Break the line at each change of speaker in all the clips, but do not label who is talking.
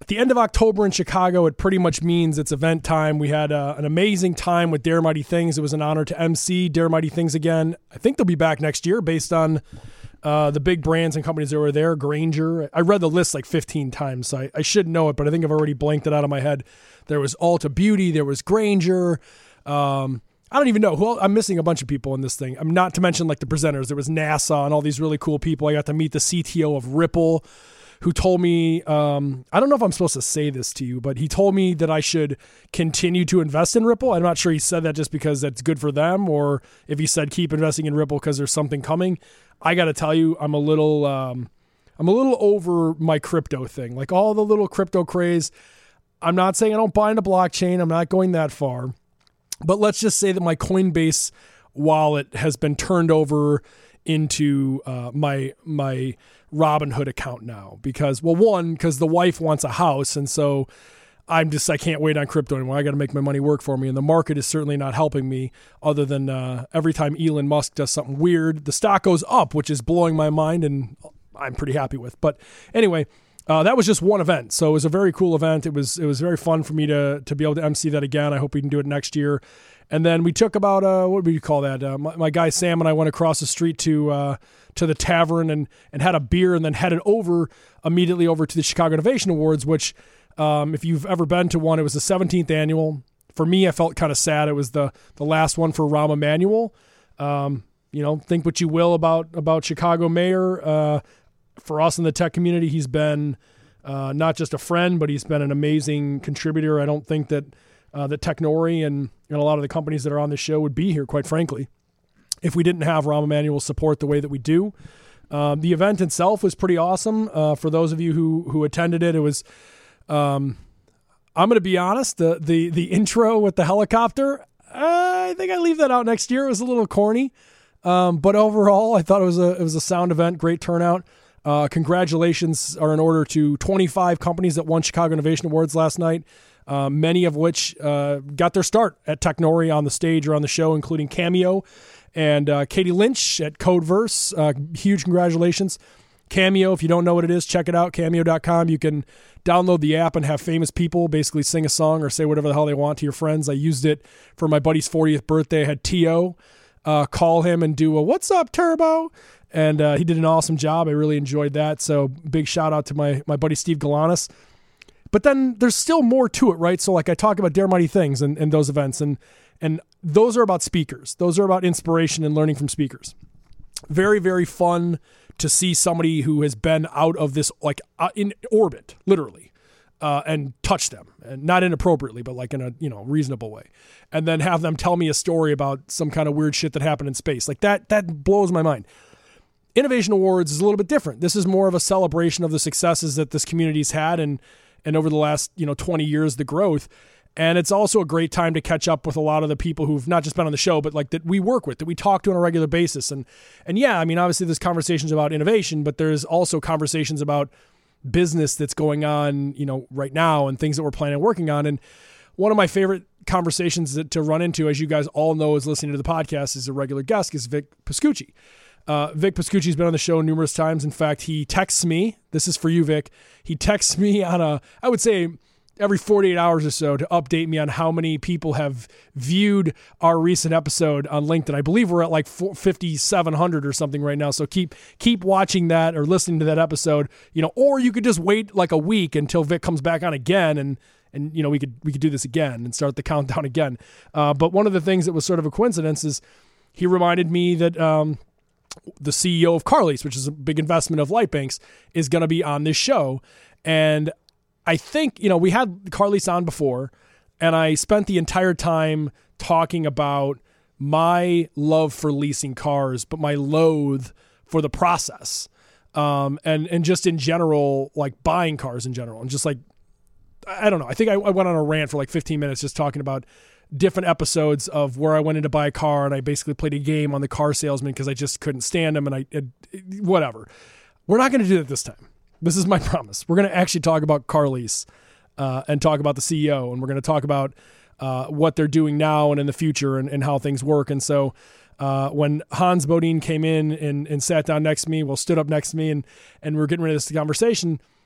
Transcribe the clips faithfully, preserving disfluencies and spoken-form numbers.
at the end of October in Chicago, it pretty much means it's event time. We had uh, an amazing time with Dare Mighty Things. It was an honor to M C Dare Mighty Things again. I think they'll be back next year based on uh, the big brands and companies that were there. Grainger. I read the list like fifteen times, so I, I should know it, but I think I've already blanked it out of my head. There was Ulta Beauty. There was Grainger. Um, I don't even know. Who I'm missing a bunch of people in this thing. I'm not to mention like the presenters. There was NASA and all these really cool people. I got to meet the C T O of Ripple, who told me, um, I don't know if I'm supposed to say this to you, but he told me that I should continue to invest in Ripple. I'm not sure he said that just because that's good for them, or if he said keep investing in Ripple because there's something coming. I got to tell you, I'm a little, um, I'm a little over my crypto thing, like all the little crypto craze. I'm not saying I don't buy into blockchain. I'm not going that far, but let's just say that my Coinbase wallet has been turned over into uh, my my Robinhood account now because, well, one, because the wife wants a house, and so I'm just, I can't wait on crypto anymore. I got to make my money work for me, and the market is certainly not helping me other than uh, every time Elon Musk does something weird, the stock goes up, which is blowing my mind, and I'm pretty happy with. But anyway, uh, that was just one event, so it was a very cool event. It was it was very fun for me to to be able to M C that again. I hope we can do it next year. And then we took about, uh, what would you call that? Uh, my, my guy Sam and I went across the street to uh, to the tavern and and had a beer and then headed over immediately over to the Chicago Innovation Awards, which um, if you've ever been to one, it was the seventeenth annual. For me, I felt kind of sad. It was the the last one for Rahm Emanuel. Um, you know, think what you will about, about Chicago mayor. Uh, for us in the tech community, he's been uh, not just a friend, but he's been an amazing contributor. I don't think that Uh, that Technori and, and a lot of the companies that are on the show would be here, quite frankly, if we didn't have Rahm Emanuel support the way that we do. Um, the event itself was pretty awesome. Uh, for those of you who who attended it, it was, um, I'm going to be honest, the, the the intro with the helicopter, I think I leave that out next year. It was a little corny, um, but overall, I thought it was a it was a sound event, great turnout. Uh, congratulations are in order to twenty-five companies that won Chicago Innovation Awards last night. Uh, many of which uh, got their start at Technori on the stage or on the show, including Cameo and uh, Katie Lynch at Codeverse. Uh, huge congratulations. Cameo, if you don't know what it is, check it out, cameo dot com. You can download the app and have famous people basically sing a song or say whatever the hell they want to your friends. I used it for my buddy's fortieth birthday. I had T O uh, call him and do a "What's up, Turbo?" And uh, he did an awesome job. I really enjoyed that. So big shout out to my, my buddy Steve Galanis. But then there's still more to it, right? So like I talk about Dare Mighty Things and, and those events, and and those are about speakers. Those are about inspiration and learning from speakers. Very, very fun to see somebody who has been out of this, like uh, in orbit, literally, uh, and touch them, and not inappropriately, but like in a you know reasonable way, and then have them tell me a story about some kind of weird shit that happened in space. Like that, that blows my mind. Innovation Awards is a little bit different. This is more of a celebration of the successes that this community's had, and and over the last, you know, twenty years, the growth. And it's also a great time to catch up with a lot of the people who've not just been on the show, but like that we work with, that we talk to on a regular basis. And, and yeah, I mean, obviously there's conversations about innovation, but there's also conversations about business that's going on, you know, right now and things that we're planning on working on. And one of my favorite conversations that, to run into, as you guys all know, is listening to the podcast, is a regular guest, is Vic Pascucci. Uh, Vic Pascucci's been on the show numerous times. In fact, he texts me. This is for you, Vic. He texts me on a, I would say, every forty-eight hours or so to update me on how many people have viewed our recent episode on LinkedIn. I believe we're at like fifty-seven hundred or something right now. So keep keep watching that or listening to that episode. You know, or you could just wait like a week until Vic comes back on again, and and you know we could we could do this again and start the countdown again. Uh, but one of the things that was sort of a coincidence is he reminded me that. Um, the C E O of Carly's, which is a big investment of Lightbanks, is going to be on this show. And I think, you know, we had Carly's on before, and I spent the entire time talking about my love for leasing cars, but my loathe for the process. Um, and, and just in general, like buying cars in general. And just like, I don't know. I think I, I went on a rant for like fifteen minutes just talking about different episodes of where I went in to buy a car and I basically played a game on the car salesman because I just couldn't stand him, and I, it, whatever. We're not going to do that this time. This is my promise. We're going to actually talk about Carly's uh, and talk about the C E O, and we're going to talk about uh, what they're doing now and in the future, and, and how things work. And so uh, when Hans Bodine came in and, and sat down next to me, well, stood up next to me, and, and we we're getting ready to this conversation,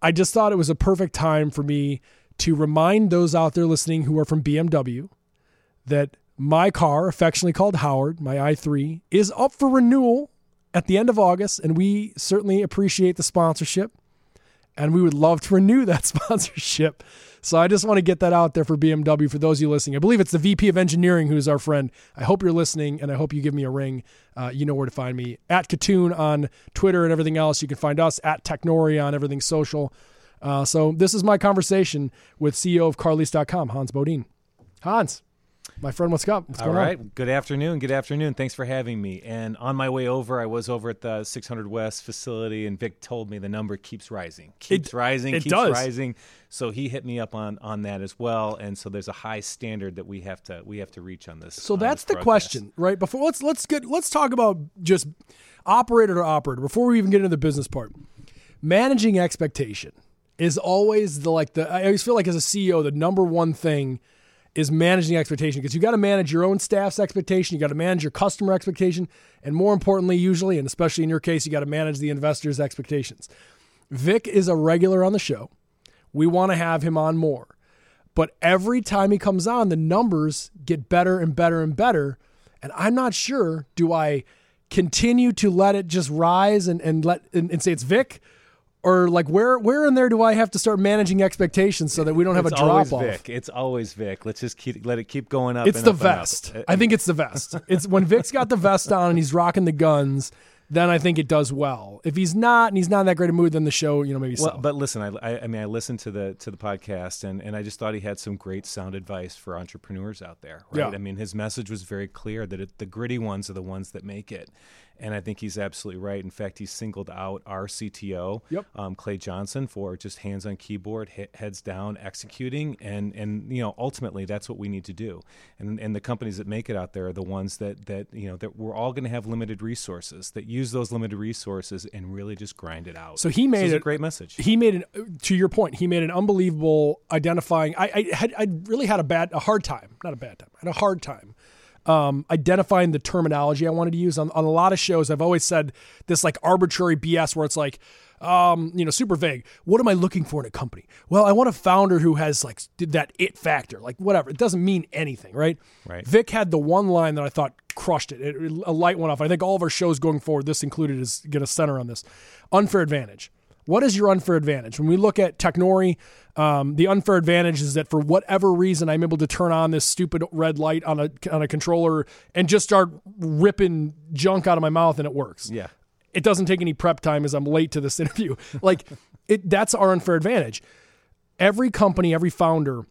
I just thought it was a perfect time for me to remind those out there listening who are from B M W that my car, affectionately called Howard, my i three, is up for renewal at the end of August, and we certainly appreciate the sponsorship, and we would love to renew that sponsorship. So I just want to get that out there for B M W for those of you listening. I believe it's the V P of Engineering who's our friend. I hope you're listening, and I hope you give me a ring. Uh, you know where to find me. At Katoon on Twitter and everything else. You can find us at Technori on everything social. Uh, so this is my conversation with C E O of car lease dot com, Hans Bodine. Hans, my friend, what's up? What's
All
going
right.
on?
Good afternoon. Good afternoon. Thanks for having me. And on my way over, I was over at the six hundred West facility, and Vic told me the number keeps rising. Keeps
It-
rising.
it
keeps
does.
rising. So he hit me up on on that as well. And so there's a high standard that we have to we have to reach on this.
So
on
that's
this
the
broadcast.
question, right? Before let's let's get let's talk about just operator to operator before we even get into the business part. Managing expectation is always the like the I always feel like as a C E O, the number one thing is managing expectation, because you got to manage your own staff's expectation, you got to manage your customer expectation, and more importantly, usually, and especially in your case, you got to manage the investor's expectations. Vic is a regular on the show. We want to have him on more. But every time he comes on, the numbers get better and better and better. And I'm not sure, do I continue to let it just rise and, and let and, and say it's Vic? Or like where where in there do I have to start managing expectations so that we don't have
It's
a drop
always
off?
Vic. It's always Vic. Let's just keep let it keep going up.
It's
and
the
up and up.
vest. I think it's the vest. It's when Vic's got the vest on and he's rocking the guns, then I think it does well. If he's not and he's not in that great a mood, then the show, you know, maybe
Well,
so.
but listen, I, I, I mean, I listened to the to the podcast, and, and I just thought he had some great sound advice for entrepreneurs out there. Right?
Yeah.
I mean, his message was very clear that it, the gritty ones are the ones that make it, and I think he's absolutely right. In fact, he singled out our C T O,
Yep.
um, Clay Johnson, for just hands on keyboard, hit, heads down, executing, and and you know, ultimately that's what we need to do. And and the companies that make it out there are the ones that that you know that we're all going to have limited resources, that use those limited resources and really just grind it out.
So he made
it's
it
a great message.
He made an, to your point, he made an unbelievable identifying. I, I had, I really had a bad, a hard time, not a bad time, I had a hard time um, identifying the terminology I wanted to use on, on a lot of shows. I've always said this like arbitrary B S where it's like, um, you know, super vague. What am I looking for in a company? Well, I want a founder who has like that it factor, like whatever. It doesn't mean anything, right?
Right.
Vic had the one line that I thought crushed it. it. A light went off. I think all of our shows going forward, this included, is going to center on this. Unfair advantage. What is your unfair advantage? When we look at Technori, um, the unfair advantage is that for whatever reason, I'm able to turn on this stupid red light on a on a controller and just start ripping junk out of my mouth, and it works.
Yeah.
It doesn't take any prep time as I'm late to this interview. Like, it, that's our unfair advantage. Every company, every founder,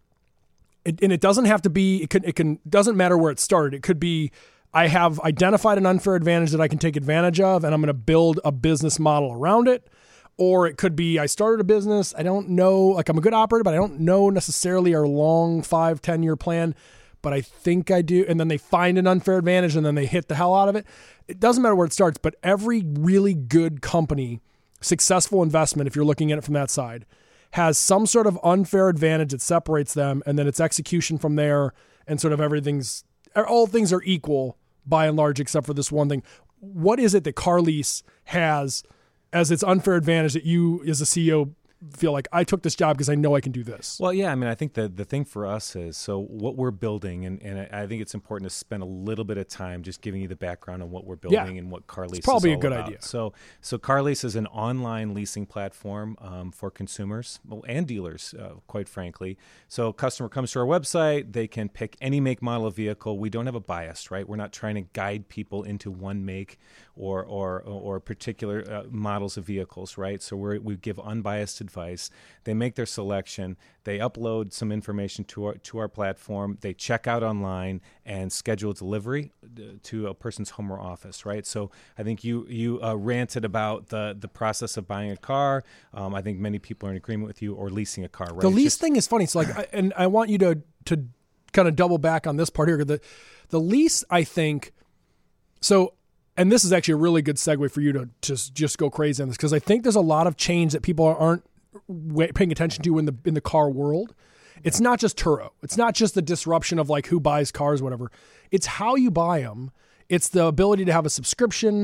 it, and it doesn't have to be, it can, it can, doesn't matter where it started. It could be, I have identified an unfair advantage that I can take advantage of, and I'm going to build a business model around it. Or it could be, I started a business, I don't know, like I'm a good operator, but I don't know necessarily our long five, ten year plan, but I think I do. And then they find an unfair advantage and then they hit the hell out of it. It doesn't matter where it starts, but every really good company, successful investment, if you're looking at it from that side, has some sort of unfair advantage that separates them, and then it's execution from there, and sort of everything's, all things are equal by and large, except for this one thing. What is it that CarLease has as its unfair advantage that you as a C E O feel like, I took this job because I know I can do this?
Well, yeah, I mean, I think the, the thing for us is, so what we're building, and, and I think it's important to spend a little bit of time just giving you the background on what we're building
Yeah.
and what CarLease
It's probably
is
a
all
good
about.
idea.
So, so CarLease is an online leasing platform um, for consumers well, and dealers, uh, quite frankly. So a customer comes to our website, they can pick any make, model of vehicle. We don't have a bias, right? We're not trying to guide people into one make or or or particular uh, models of vehicles, right? So we we give unbiased advice. They make their selection. They upload some information to our to our platform. They check out online and schedule delivery to a person's home or office, right? So I think you you uh, ranted about the the process of buying a car. Um, I think many people are in agreement with you, or leasing a car, right?
The
It's
lease
just-
thing is funny. So like, I, and I want you to to kind of double back on this part here. The the lease, I think, so, and this is actually a really good segue for you to just just go crazy on this, because I think there's a lot of change that people aren't wa- paying attention to in the in the car world. It's not just Turo. It's not just the disruption of like who buys cars, whatever. It's how you buy them. It's the ability to have a subscription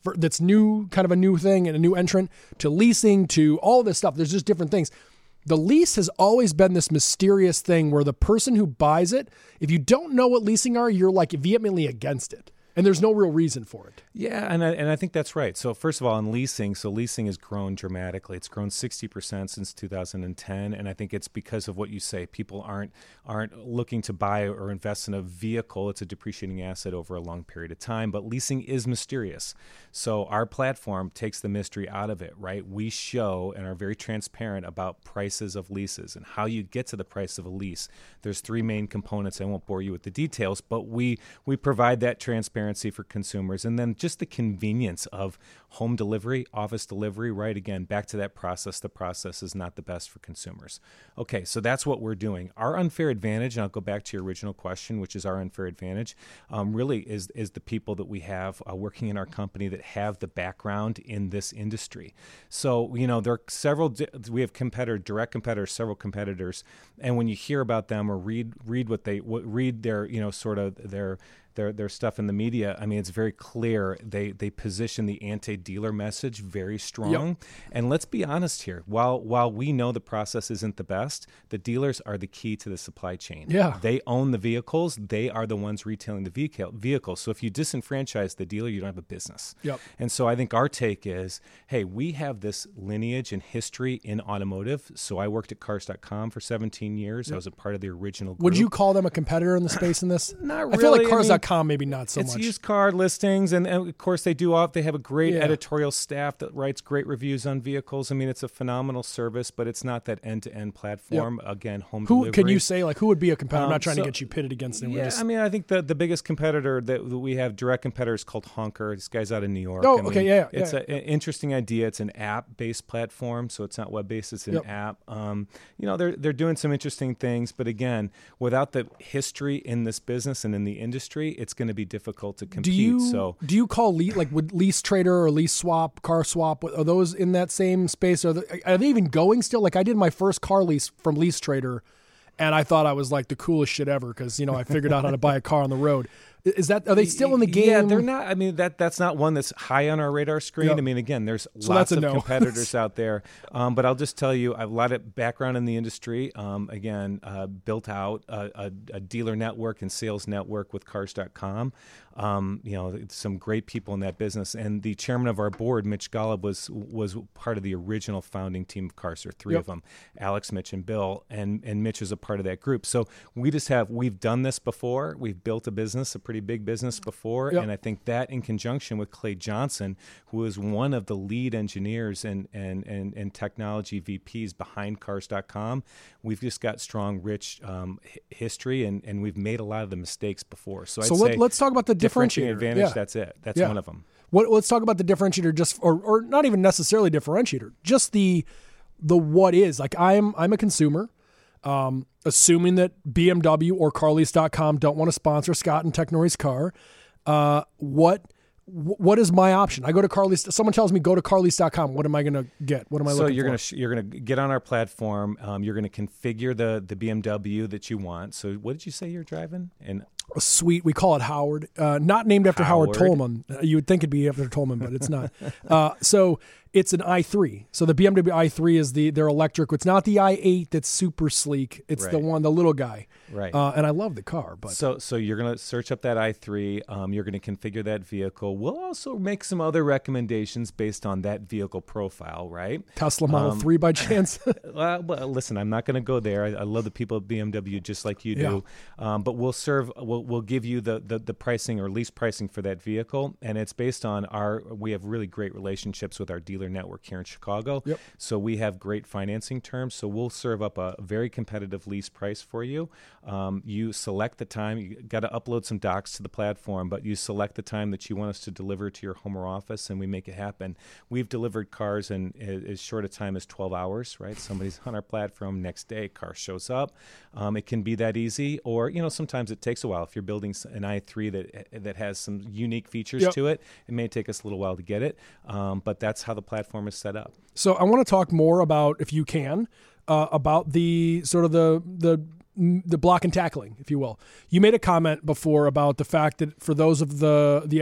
for, that's new, kind of a new thing and a new entrant, to leasing, to all this stuff. There's just different things. The lease has always been this mysterious thing where the person who buys it, if you don't know what leasing are, you're like vehemently against it. And there's no real reason for it.
Yeah, and I, and I think that's right. So first of all, in leasing, so leasing has grown dramatically. It's grown sixty percent since two thousand ten, and I think it's because of what you say. People aren't aren't looking to buy or invest in a vehicle. It's a depreciating asset over a long period of time, but leasing is mysterious. So our platform takes the mystery out of it, right? We show and are very transparent about prices of leases and how you get to the price of a lease. There's three main components. I won't bore you with the details, but we we provide that transparency for consumers, and then just the convenience of home delivery, office delivery, right? Again, back to that process. The process is not the best for consumers. Okay, so that's what we're doing. Our unfair advantage, and I'll go back to your original question, which is our unfair advantage, um, really is, is the people that we have uh, working in our company that have the background in this industry. So, you know, there are several, di- we have competitor, direct competitors, several competitors, and when you hear about them or read read what they, what, read their, you know, sort of their, Their their stuff in the media, I mean, it's very clear. They they position the anti-dealer message very strong. Yep. And let's be honest here. While while we know the process isn't the best, the dealers are the key to the supply chain.
Yeah.
They own the vehicles. They are the ones retailing the vehicle vehicles. So if you disenfranchise the dealer, you don't have a business.
Yep.
And so I think our take is, hey, we have this lineage and history in automotive. So I worked at cars dot com for seventeen years. Yep. I was a part of the original group.
Would you call them a competitor in the space in this?
Not really.
I feel like cars dot com
I mean,
maybe not so
it's
much.
It's used car listings, and, and of course they do. Off. They have a great
yeah.
editorial staff that writes great reviews on vehicles. I mean, it's a phenomenal service, but it's not that end-to-end platform. Yep. Again, home
who,
delivery.
Can you say, like, who would be a competitor? Um, I'm not trying so, to get you pitted against them.
Yeah,
just...
I mean, I think the, the biggest competitor that we have, direct competitor, is called Honker. This guy's out of New York.
Oh,
I mean,
okay, yeah.
It's
yeah.
an interesting idea. It's an app-based platform, so it's not web-based. It's an
yep.
app. Um, you know, they're they're doing some interesting things, but again, without the history in this business and in the industry, it's going to be difficult to compete.
Do you,
so,
do you call lease, like with Lease Trader or Lease Swap, Car Swap, are those in that same space? Are they, are they even going still? Like, I did my first car lease from Lease Trader, and I thought I was like the coolest shit ever because, you know, I figured out how to buy a car on the road. Is that, are they still in the game?
Yeah, they're not. I mean, that that's not one that's high on our radar screen. Yep. I mean, again, there's
so
lots of
no.
competitors out there. Um, but I'll just tell you, I have a lot of background in the industry. Um, again, uh, built out a, a, a dealer network and sales network with cars dot com. Um, you know, some great people in that business. And the chairman of our board, Mitch Golub, was was part of the original founding team of Cars. There are three
yep.
of them, Alex, Mitch, and Bill. And, and Mitch is a part of that group. So we just have, we've done this before. We've built a business, a pretty big business before. Before,
yep.
and I think that in conjunction with Clay Johnson, who is one of the lead engineers and and and, and technology V Ps behind cars dot com, we've just got strong, rich um, history, and, and we've made a lot of the mistakes before. So,
so
I'd
let,
say
let's talk about the differentiator.
Advantage.
Yeah.
That's it. That's
yeah.
one of them.
What, let's talk about the differentiator, just or or not even necessarily differentiator, just the the what is. Like I'm I'm a consumer. Um, assuming that B M W or car lease dot com don't want to sponsor Scott and Technori's car, uh, what what is my option? I go to Carlease. Someone tells me go to car lease dot com. What am I going to get? What am I
so
looking
you're
for?
gonna sh- you're gonna get on our platform. Um, you're gonna configure the the B M W that you want. So what did you say you're driving? And
a sweet. We call it Howard. Uh, not named after Howard,
Howard
Tolman. Uh, you would think it'd be after Tolman, but it's not. uh, so it's an i three. So the B M W i three is the their electric. It's not the i eight that's super sleek. It's
right.
the one, the little guy.
Right.
Uh, and I love the car. But
so so you're gonna search up that i three. Um, you're gonna configure that vehicle. We'll also make some other recommendations based on that vehicle profile. Right.
Tesla Model
um,
three by chance.
well, well, listen, I'm not going to go there. I, I love the people at B M W just like you do. Yeah. Um, but we'll serve. We'll we'll give you the, the the pricing or lease pricing for that vehicle, and it's based on our. We have really great relationships with our dealer network here in Chicago.
Yep.
So we have great financing terms. So we'll serve up a very competitive lease price for you. Um, you select the time. You got to upload some docs to the platform, but you select the time that you want us to deliver to your home or office, and we make it happen. We've delivered cars in as short a time as twelve hours. Right. Somebody's on our platform. Next day, car shows up. Um, it can be that easy, or you know, sometimes it takes a while. If you're building an i three that that has some unique features
yep.
to it, it may take us a little while to get it. Um, but that's how the platform is set up.
So I want to talk more about, if you can, uh, about the sort of the the the block and tackling, if you will. You made a comment before about the fact that for those of the the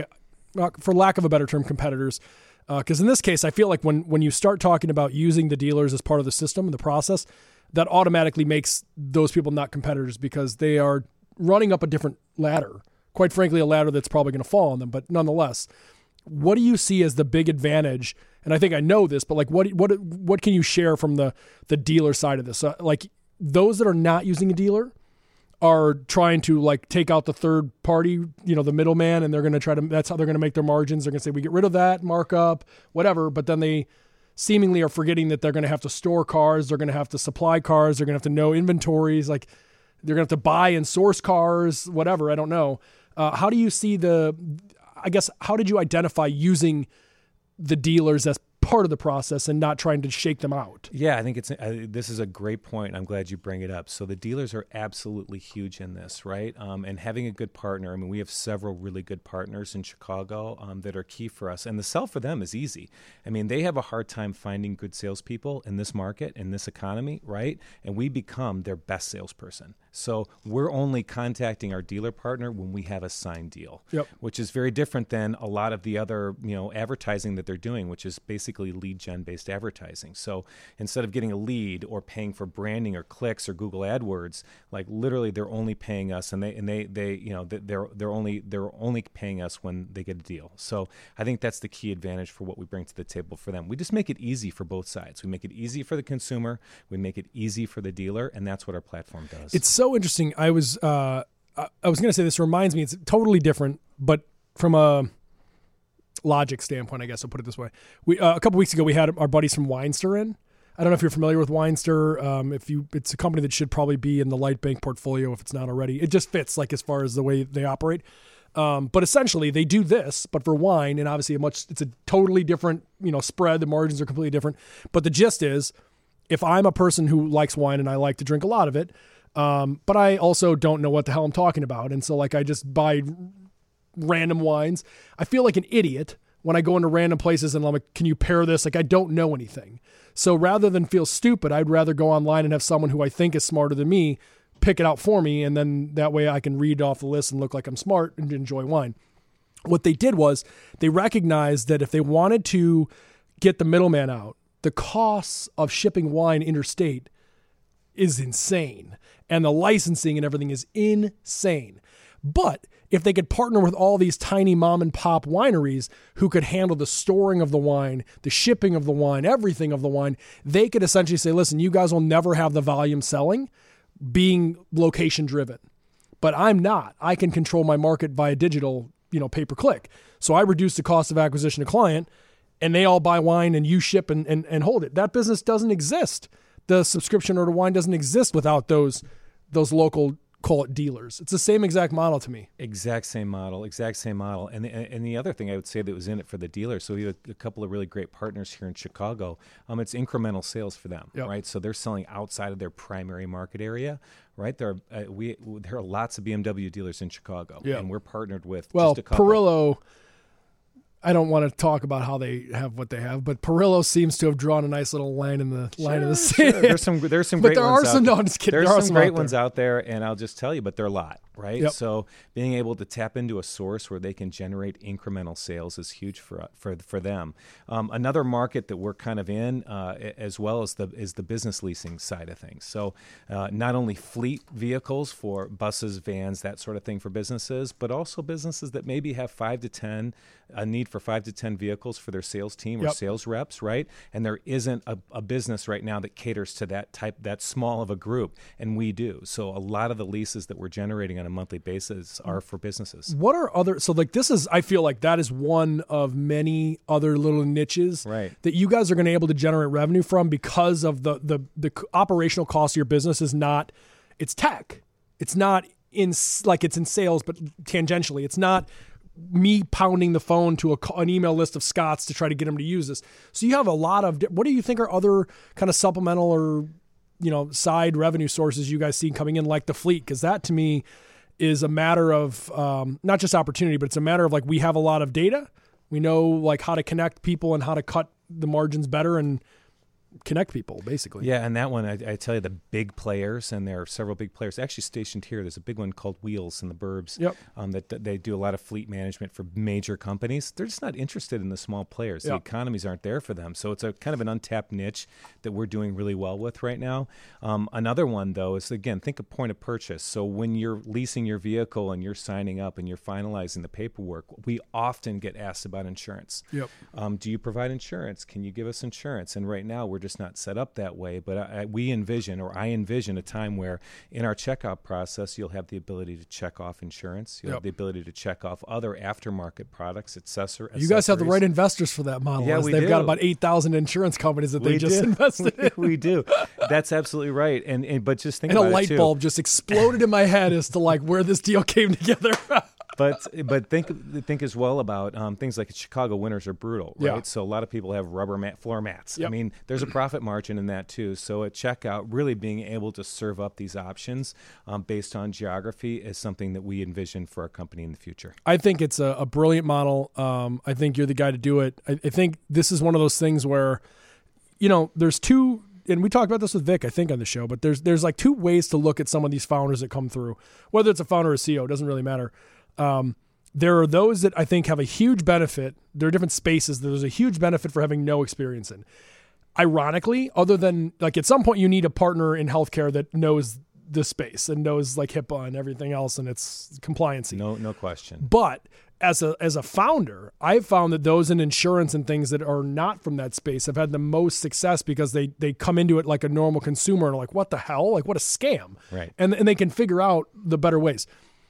uh, for lack of a better term, competitors. Because uh, in this case, I feel like when when you start talking about using the dealers as part of the system and the process, that automatically makes those people not competitors because they are running up a different ladder. Quite frankly, a ladder that's probably going to fall on them. But nonetheless, what do you see as the big advantage? And I think I know this, but like, what what what can you share from the the dealer side of this? Uh, like those that are not using a dealer are trying to like take out the third party, you know, the middleman, and they're going to try to, that's how they're going to make their margins. They're going to say, we get rid of that markup, whatever. But then they seemingly are forgetting that they're going to have to store cars. They're going to have to supply cars. They're going to have to know inventories. Like they're going to have to buy and source cars, whatever. I don't know. Uh, how do you see the, I guess, how did you identify using the dealers as part of the process and not trying to shake them out?
Yeah, I think it's uh, this is a great point. I'm glad you bring it up. So the dealers are absolutely huge in this, right? Um, and having a good partner. I mean, we have several really good partners in Chicago um, that are key for us. And the sell for them is easy. I mean, they have a hard time finding good salespeople in this market, in this economy, right? And we become their best salesperson. So we're only contacting our dealer partner when we have a signed deal,
yep.
which is very different than a lot of the other, you know, advertising that they're doing, which is basically lead gen based advertising. So instead of getting a lead or paying for branding or clicks or Google AdWords, like literally they're only paying us, and they and they they you know they're they're only they're only paying us when they get a deal. So I think that's the key advantage for what we bring to the table for them. We just make it easy for both sides. We make it easy for the consumer. We make it easy for the dealer, and that's what our platform does.
It's so interesting. I was uh, I was going to say this reminds me. It's totally different, but from a logic standpoint, I guess I'll put it this way. We uh, a couple weeks ago we had our buddies from Weinster in. I don't know if you're familiar with Weinster. Um, if you, it's a company that should probably be in the Lightbank portfolio if it's not already. It just fits like as far as the way they operate. Um, but essentially, they do this, but for wine, and obviously a much. It's a totally different, you know, spread. The margins are completely different. But the gist is, if I'm a person who likes wine and I like to drink a lot of it, um, but I also don't know what the hell I'm talking about, and so like I just buy random wines. I feel like an idiot when I go into random places and I'm like, can you pair this? Like I don't know anything. So rather than feel stupid, I'd rather go online and have someone who I think is smarter than me pick it out for me. And then that way I can read off the list and look like I'm smart and enjoy wine. What they did was they recognized that if they wanted to get the middleman out, the costs of shipping wine interstate is insane. And the licensing and everything is insane. But if they could partner with all these tiny mom and pop wineries who could handle the storing of the wine, the shipping of the wine, everything of the wine, they could essentially say, listen, you guys will never have the volume selling being location driven, but I'm not. I can control my market via digital, you know, pay per click. So I reduce the cost of acquisition to client and they all buy wine and you ship and, and, and hold it. That business doesn't exist. The subscription order wine doesn't exist without those, those local, call it dealers. It's the same exact model to me.
Exact same model, exact same model. And the, and the other thing I would say that was in it for the dealer, so we have a, a couple of really great partners here in Chicago. Um, it's incremental sales for them, yep. right? So they're selling outside of their primary market area, right? There are uh, we there are lots of B M W dealers in Chicago, yep. and we're partnered with
well,
just a couple.
Perillo. I don't want to talk about how they have what they have, but Perillo seems to have drawn a nice little line in the
sure,
line in the sand.
Sure. There's some there's some
but
great
there
ones
are some,
out
no, I'm just kidding.
There's
there are
some,
some
great
out
ones out there, and I'll just tell you, but they're a lot, right?
Yep.
So being able to tap into a source where they can generate incremental sales is huge for for for them. Um, another market that we're kind of in, uh, as well as the is the business leasing side of things. So uh, not only fleet vehicles for buses, vans, that sort of thing for businesses, but also businesses that maybe have five to ten, a need for five to ten vehicles for their sales team or
yep.
sales reps, right? And there isn't a, a business right now that caters to that type, that small of a group, and we do. So a lot of the leases that we're generating on a monthly basis are for businesses.
What are other, so like this is, I feel like that is one of many other little niches
right.
that you guys are going to be able to generate revenue from because of the, the, the operational cost of your business is not, it's tech. It's not in like it's in sales, but tangentially, it's not me pounding the phone to a, an email list of Scots to try to get them to use this. So you have a lot of, what do you think are other kind of supplemental or, you know, side revenue sources you guys see coming in like the fleet? Because that to me is a matter of um, not just opportunity, but it's a matter of like, we have a lot of data. We know like how to connect people and how to cut the margins better. And connect people, basically.
Yeah, and that one, I, I tell you, the big players, and there are several big players actually stationed here. There's a big one called Wheels in the Burbs.
Yep.
Um, that, that they do a lot of fleet management for major companies. They're just not interested in the small players.
Yep.
The economies aren't there for them. So it's a kind of an untapped niche that we're doing really well with right now. Um, another one, though, is, again, think of point of purchase. So when you're leasing your vehicle and you're signing up and you're finalizing the paperwork, we often get asked about insurance.
Yep.
Um, do you provide insurance? Can you give us insurance? And right now, we're just not set up that way. But I, I, we envision, or I envision, a time where in our checkout process, you'll have the ability to check off insurance. You'll
Yep.
have the ability to check off other aftermarket products, accessor,
You guys have the
accessories.
right investors for that model.
Yeah,
as
we
They've
do.
got about eight thousand insurance companies that they
We
just
do.
invested in.
We do. That's absolutely right. And, and but just think
And a
about it,
light
too.
bulb just exploded in my head as to like where this deal came together.
But but think think as well about um, things like Chicago winters are brutal, right?
Yeah.
So a lot of people have rubber mat floor mats.
Yep.
I mean, there's a profit margin in that too. So at checkout, really being able to serve up these options um, based on geography is something that we envision for our company in the future.
I think it's a, a brilliant model. Um, I think you're the guy to do it. I, I think this is one of those things where, you know, there's two, and we talked about this with Vic, I think, on the show, but there's there's like two ways to look at some of these founders that come through. Whether it's a founder or a C E O, it doesn't really matter. Um, there are those that I think have a huge benefit. There are different spaces that there's a huge benefit for having no experience in. Ironically, other than like at some point you need a partner in healthcare that knows the space and knows like HIPAA and everything else and its compliancy.
No, no question.
But as a as a founder, I've found that those in insurance and things that are not from that space have had the most success because they they come into it like a normal consumer and are like, what the hell? Like, what a scam.
Right.
And and they can figure out the better ways.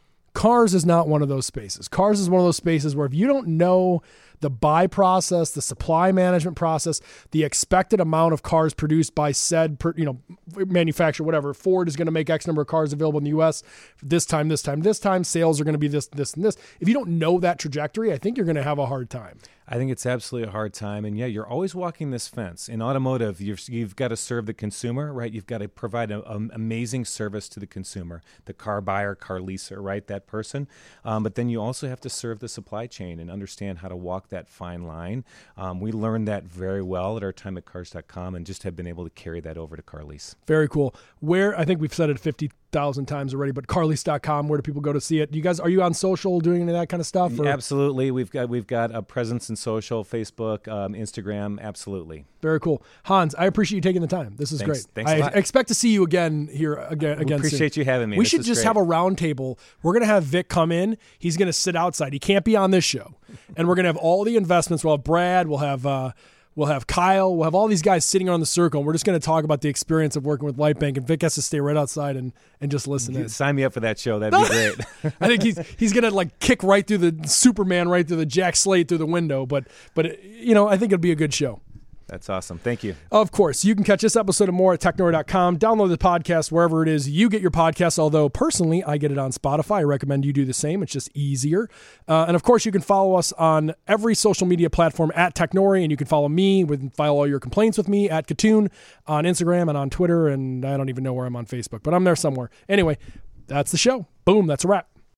Cars is not one of those spaces. Cars is one of those spaces where if you don't know the buy process, the supply management process, the expected amount of cars produced by said, you know, manufacturer, whatever, Ford is going to make X number of cars available in the U S this time, this time, this time. Sales are going to be this, this, and this. If you don't know that trajectory, I think you're going to have a hard time.
I think it's absolutely a hard time. And yeah, you're always walking this fence. In automotive, you've, you've got to serve the consumer, right? You've got to provide an amazing service to the consumer, the car buyer, car leaser, right? That person. Um, but then you also have to serve the supply chain and understand how to walk that fine line. Um, we learned that very well at our time at cars dot com and just have been able to carry that over to CarLease.
Very cool. Where, I think we've said it fifty thousand times already, but car lease dot com, where do people go to see it? You guys, are you on social doing any of that kind of stuff? Or?
Absolutely. We've got we've got a presence in social, Facebook, um, Instagram. Absolutely.
Very cool. Hans, I appreciate you taking the time. This is
Thanks.
great.
Thanks a
I
lot.
expect to see you again here again.
We
again
appreciate
soon.
you having me.
We
This
should
is
just
great.
have a round table. We're going to have Vic come in. He's going to sit outside. He can't be on this show. And we're going to have all the investments. We'll have Brad. We'll have uh, we'll have Kyle. We'll have all these guys sitting around the circle. And we're just going to talk about the experience of working with Lightbank. And Vic has to stay right outside and, and just listen in.
Sign me up for that show. That'd be great.
I think he's he's gonna like kick right through the Superman, right through the Jack Slade through the window. But but you know, I think it'll be a good show.
That's awesome. Thank you.
Of course, you can catch this episode and more at technori dot com. Download the podcast wherever it is you get your podcasts, although personally, I get it on Spotify. I recommend you do the same. It's just easier. Uh, and of course, you can follow us on every social media platform at Technori, and you can follow me, with file all your complaints with me at Katoon on Instagram and on Twitter, and I don't even know where I'm on Facebook, but I'm there somewhere. Anyway, that's the show. Boom, that's a wrap.